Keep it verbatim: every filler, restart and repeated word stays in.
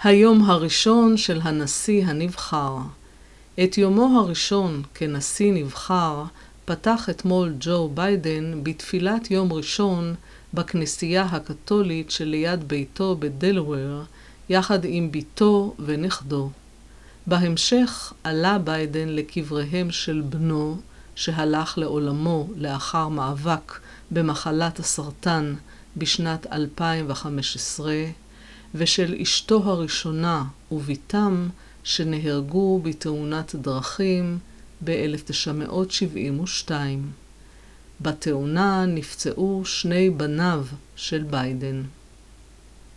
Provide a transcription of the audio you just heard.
היום הראשון של הנשיא הנבחר. את יומו הראשון כנשיא נבחר פתח אתמול ג'ו ביידן בתפילת יום ראשון בכנסייה הקתולית שליד ביתו בדלוור, יחד עם ביתו ונכדו. בהמשך עלה ביידן לקבריהם של בנו, שהלך לעולמו לאחר מאבק במחלת הסרטן בשנת אלפיים וחמש עשרה, ושל אשתו הראשונה וביתם שנהרגו בתאונת דרכים ב-אלף תשע מאות שבעים ושתיים. בתאונה נפצעו שני בניו של ביידן.